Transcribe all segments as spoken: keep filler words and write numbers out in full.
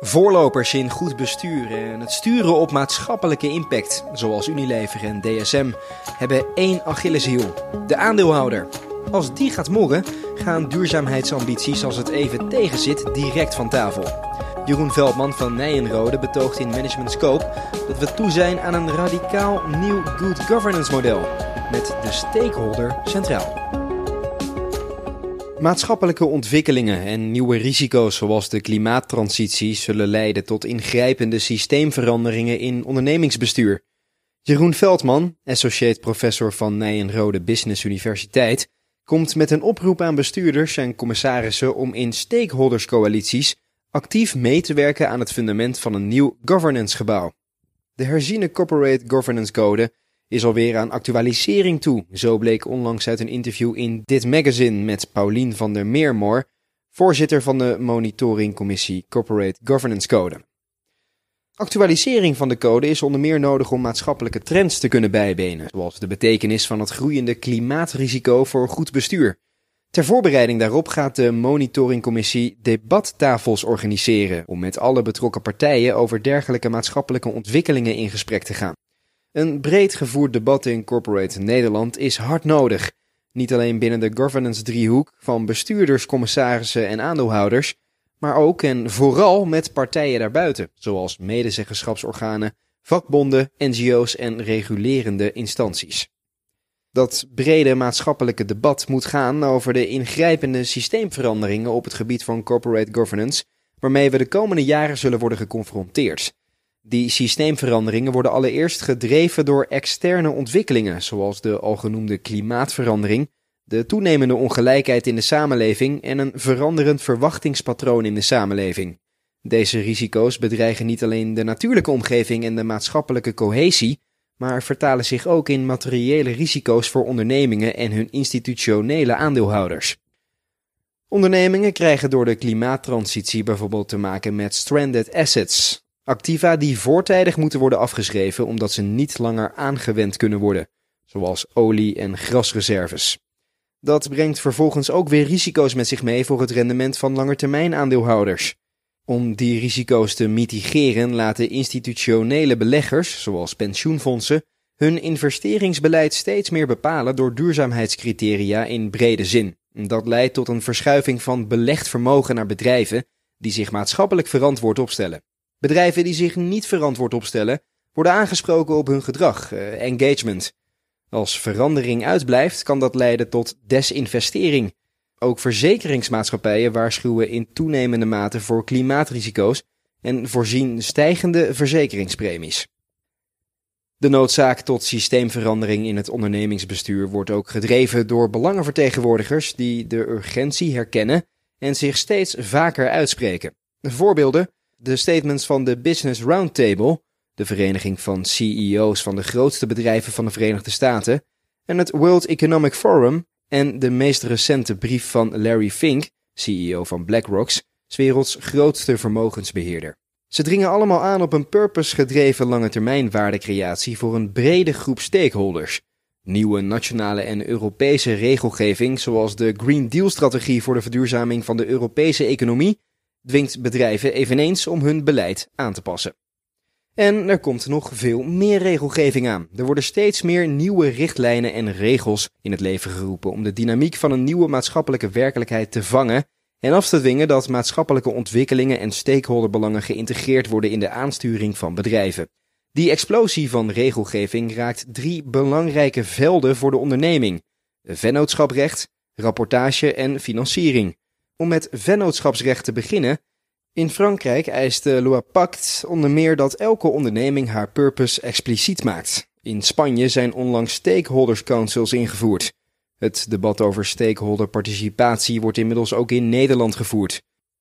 Voorlopers in goed bestuur en het sturen op maatschappelijke impact, zoals Unilever en D S M, hebben één Achilleshiel: de aandeelhouder. Als die gaat morren, gaan duurzaamheidsambities als het even tegenzit direct van tafel. Jeroen Veldman van Nijenrode betoogt in Management Scope dat we toe zijn aan een radicaal nieuw good governance model, met de stakeholder centraal. Maatschappelijke ontwikkelingen en nieuwe risico's zoals de klimaattransitie zullen leiden tot ingrijpende systeemveranderingen in ondernemingsbestuur. Jeroen Veldman, associate professor van Nijenrode Business Universiteit, komt met een oproep aan bestuurders en commissarissen om in stakeholderscoalities actief mee te werken aan het fundament van een nieuw governance-gebouw. De herziene Corporate Governance Code is alweer aan actualisering toe, zo bleek onlangs uit een interview in Dit Magazine met Paulien van der Meermoor, voorzitter van de monitoringcommissie Corporate Governance Code. Actualisering van de code is onder meer nodig om maatschappelijke trends te kunnen bijbenen, zoals de betekenis van het groeiende klimaatrisico voor goed bestuur. Ter voorbereiding daarop gaat de monitoringcommissie debattafels organiseren om met alle betrokken partijen over dergelijke maatschappelijke ontwikkelingen in gesprek te gaan. Een breed gevoerd debat in corporate Nederland is hard nodig. Niet alleen binnen de governance-driehoek van bestuurders, commissarissen en aandeelhouders, maar ook en vooral met partijen daarbuiten, zoals medezeggenschapsorganen, vakbonden, N G O's en regulerende instanties. Dat brede maatschappelijke debat moet gaan over de ingrijpende systeemveranderingen op het gebied van corporate governance, waarmee we de komende jaren zullen worden geconfronteerd. Die systeemveranderingen worden allereerst gedreven door externe ontwikkelingen, zoals de algenoemde klimaatverandering, de toenemende ongelijkheid in de samenleving en een veranderend verwachtingspatroon in de samenleving. Deze risico's bedreigen niet alleen de natuurlijke omgeving en de maatschappelijke cohesie, maar vertalen zich ook in materiële risico's voor ondernemingen en hun institutionele aandeelhouders. Ondernemingen krijgen door de klimaattransitie bijvoorbeeld te maken met stranded assets, activa die voortijdig moeten worden afgeschreven omdat ze niet langer aangewend kunnen worden, zoals olie- en grasreserves. Dat brengt vervolgens ook weer risico's met zich mee voor het rendement van langetermijn aandeelhouders. Om die risico's te mitigeren laten institutionele beleggers, zoals pensioenfondsen, hun investeringsbeleid steeds meer bepalen door duurzaamheidscriteria in brede zin. Dat leidt tot een verschuiving van belegd vermogen naar bedrijven die zich maatschappelijk verantwoord opstellen. Bedrijven die zich niet verantwoord opstellen, worden aangesproken op hun gedrag, eh, engagement. Als verandering uitblijft, kan dat leiden tot desinvestering. Ook verzekeringsmaatschappijen waarschuwen in toenemende mate voor klimaatrisico's en voorzien stijgende verzekeringspremies. De noodzaak tot systeemverandering in het ondernemingsbestuur wordt ook gedreven door belangenvertegenwoordigers die de urgentie herkennen en zich steeds vaker uitspreken. Voorbeelden: de statements van de Business Roundtable, de vereniging van C E O's van de grootste bedrijven van de Verenigde Staten, en het World Economic Forum en de meest recente brief van Larry Fink, C E O van BlackRock, 's werelds grootste vermogensbeheerder. Ze dringen allemaal aan op een purpose-gedreven langetermijn waardecreatie voor een brede groep stakeholders. Nieuwe nationale en Europese regelgeving, zoals de Green Deal-strategie voor de verduurzaming van de Europese economie, dwingt bedrijven eveneens om hun beleid aan te passen. En er komt nog veel meer regelgeving aan. Er worden steeds meer nieuwe richtlijnen en regels in het leven geroepen om de dynamiek van een nieuwe maatschappelijke werkelijkheid te vangen en af te dwingen dat maatschappelijke ontwikkelingen en stakeholderbelangen geïntegreerd worden in de aansturing van bedrijven. Die explosie van regelgeving raakt drie belangrijke velden voor de onderneming: vennootschaprecht, rapportage en financiering. Om met vennootschapsrecht te beginnen: in Frankrijk eist de Loi Pacte onder meer dat elke onderneming haar purpose expliciet maakt. In Spanje zijn onlangs stakeholders councils ingevoerd. Het debat over stakeholderparticipatie wordt inmiddels ook in Nederland gevoerd.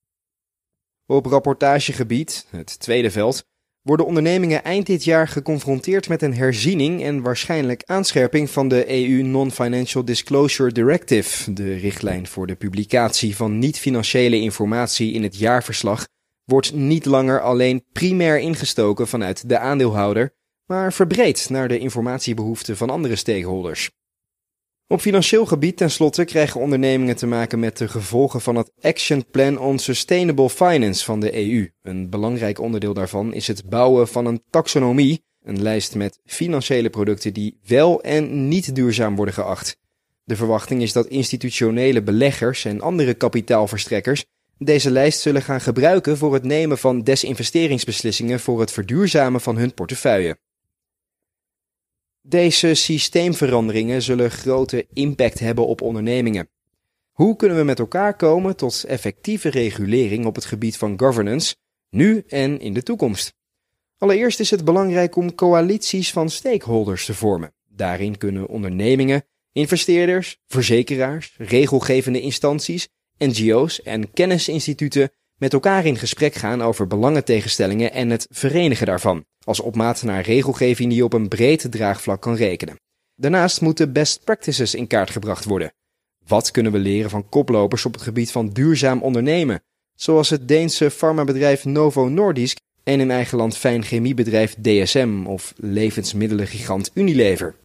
Op rapportagegebied, het tweede veld, worden ondernemingen eind dit jaar geconfronteerd met een herziening en waarschijnlijk aanscherping van de E U Non-Financial Disclosure Directive. De richtlijn voor de publicatie van niet-financiële informatie in het jaarverslag wordt niet langer alleen primair ingestoken vanuit de aandeelhouder, maar verbreed naar de informatiebehoeften van andere stakeholders. Op financieel gebied tenslotte krijgen ondernemingen te maken met de gevolgen van het Action Plan on Sustainable Finance van de E U. Een belangrijk onderdeel daarvan is het bouwen van een taxonomie, een lijst met financiële producten die wel en niet duurzaam worden geacht. De verwachting is dat institutionele beleggers en andere kapitaalverstrekkers deze lijst zullen gaan gebruiken voor het nemen van desinvesteringsbeslissingen voor het verduurzamen van hun portefeuille. Deze systeemveranderingen zullen grote impact hebben op ondernemingen. Hoe kunnen we met elkaar komen tot effectieve regulering op het gebied van governance, nu en in de toekomst? Allereerst is het belangrijk om coalities van stakeholders te vormen. Daarin kunnen ondernemingen, investeerders, verzekeraars, regelgevende instanties, N G O's en kennisinstituten met elkaar in gesprek gaan over belangentegenstellingen en het verenigen daarvan, als opmaat naar regelgeving die op een breed draagvlak kan rekenen. Daarnaast moeten best practices in kaart gebracht worden. Wat kunnen we leren van koplopers op het gebied van duurzaam ondernemen, zoals het Deense farmabedrijf Novo Nordisk en in eigen land fijn chemiebedrijf D S M of levensmiddelengigant Unilever.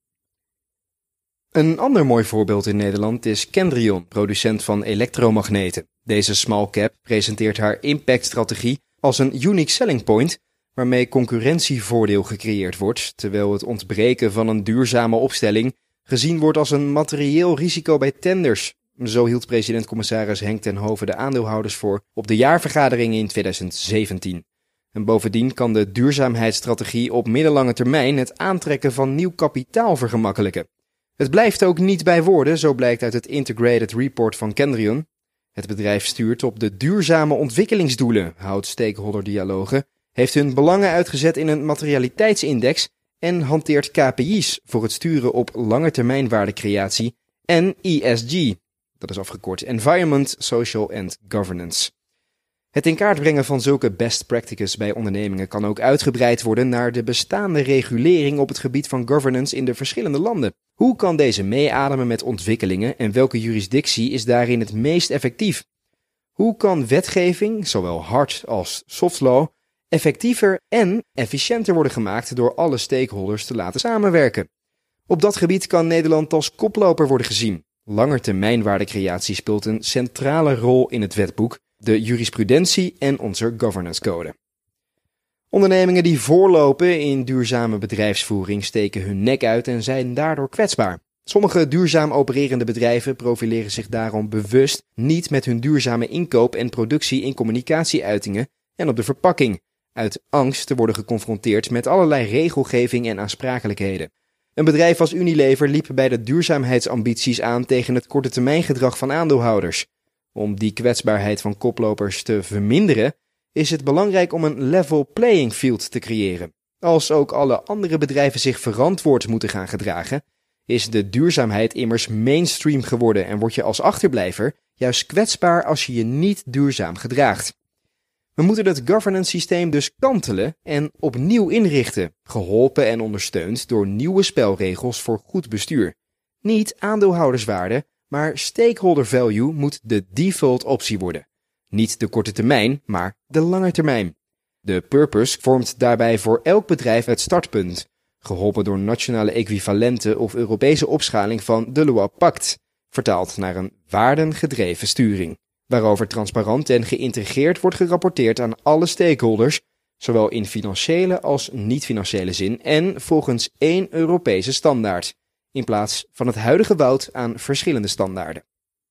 Een ander mooi voorbeeld in Nederland is Kendrion, producent van elektromagneten. Deze small cap presenteert haar impactstrategie als een unique selling point, waarmee concurrentievoordeel gecreëerd wordt, terwijl het ontbreken van een duurzame opstelling gezien wordt als een materieel risico bij tenders. Zo hield president-commissaris Henk ten Hove de aandeelhouders voor op de jaarvergadering in tweeduizend zeventien. En bovendien kan de duurzaamheidsstrategie op middellange termijn het aantrekken van nieuw kapitaal vergemakkelijken. Het blijft ook niet bij woorden, zo blijkt uit het Integrated Report van Kendrion. Het bedrijf stuurt op de duurzame ontwikkelingsdoelen, houdt stakeholderdialogen, heeft hun belangen uitgezet in een materialiteitsindex en hanteert K P I's voor het sturen op langetermijnwaardecreatie en E S G, dat is afgekort Environment, Social and Governance. Het in kaart brengen van zulke best practices bij ondernemingen kan ook uitgebreid worden naar de bestaande regulering op het gebied van governance in de verschillende landen. Hoe kan deze meeademen met ontwikkelingen en welke jurisdictie is daarin het meest effectief? Hoe kan wetgeving, zowel hard als soft law, effectiever en efficiënter worden gemaakt door alle stakeholders te laten samenwerken? Op dat gebied kan Nederland als koploper worden gezien. Langetermijnwaardecreatie speelt een centrale rol in het wetboek, de jurisprudentie en onze governance code. Ondernemingen die voorlopen in duurzame bedrijfsvoering steken hun nek uit en zijn daardoor kwetsbaar. Sommige duurzaam opererende bedrijven profileren zich daarom bewust niet met hun duurzame inkoop en productie in communicatieuitingen en op de verpakking, uit angst te worden geconfronteerd met allerlei regelgeving en aansprakelijkheden. Een bedrijf als Unilever liep bij de duurzaamheidsambities aan tegen het kortetermijngedrag van aandeelhouders. Om die kwetsbaarheid van koplopers te verminderen, is het belangrijk om een level playing field te creëren. Als ook alle andere bedrijven zich verantwoord moeten gaan gedragen, is de duurzaamheid immers mainstream geworden en word je als achterblijver juist kwetsbaar als je je niet duurzaam gedraagt. We moeten het governance systeem dus kantelen en opnieuw inrichten, geholpen en ondersteund door nieuwe spelregels voor goed bestuur. Niet aandeelhouderswaarde, maar stakeholder value moet de default optie worden. Niet de korte termijn, maar de lange termijn. De purpose vormt daarbij voor elk bedrijf het startpunt, geholpen door nationale equivalenten of Europese opschaling van de Loi Pact, vertaald naar een waardengedreven sturing, waarover transparant en geïntegreerd wordt gerapporteerd aan alle stakeholders, zowel in financiële als niet-financiële zin en volgens één Europese standaard, in plaats van het huidige woud aan verschillende standaarden.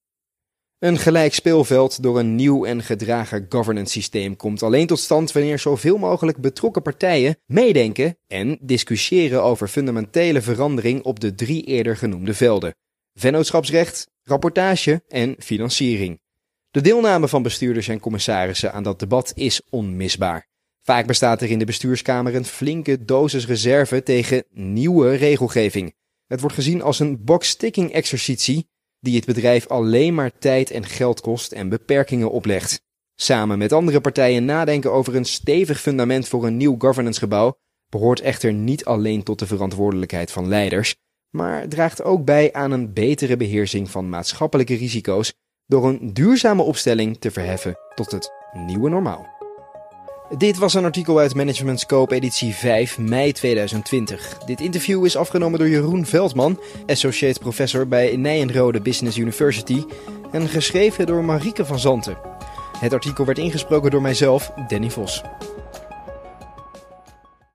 Een gelijk speelveld door een nieuw en gedragen governance systeem komt alleen tot stand wanneer zoveel mogelijk betrokken partijen meedenken en discussiëren over fundamentele verandering op de drie eerder genoemde velden: vennootschapsrecht, rapportage en financiering. De deelname van bestuurders en commissarissen aan dat debat is onmisbaar. Vaak bestaat er in de bestuurskamer een flinke dosis reserve tegen nieuwe regelgeving. Het wordt gezien als een box-ticking exercitie die het bedrijf alleen maar tijd en geld kost en beperkingen oplegt. Samen met andere partijen nadenken over een stevig fundament voor een nieuw governancegebouw behoort echter niet alleen tot de verantwoordelijkheid van leiders, maar draagt ook bij aan een betere beheersing van maatschappelijke risico's door een duurzame opstelling te verheffen tot het nieuwe normaal. Dit was een artikel uit Management Scope editie vijf, mei tweeduizend twintig. Dit interview is afgenomen door Jeroen Veldman, associate professor bij Nijenrode Business University en geschreven door Marieke van Zanten. Het artikel werd ingesproken door mijzelf, Danny Vos.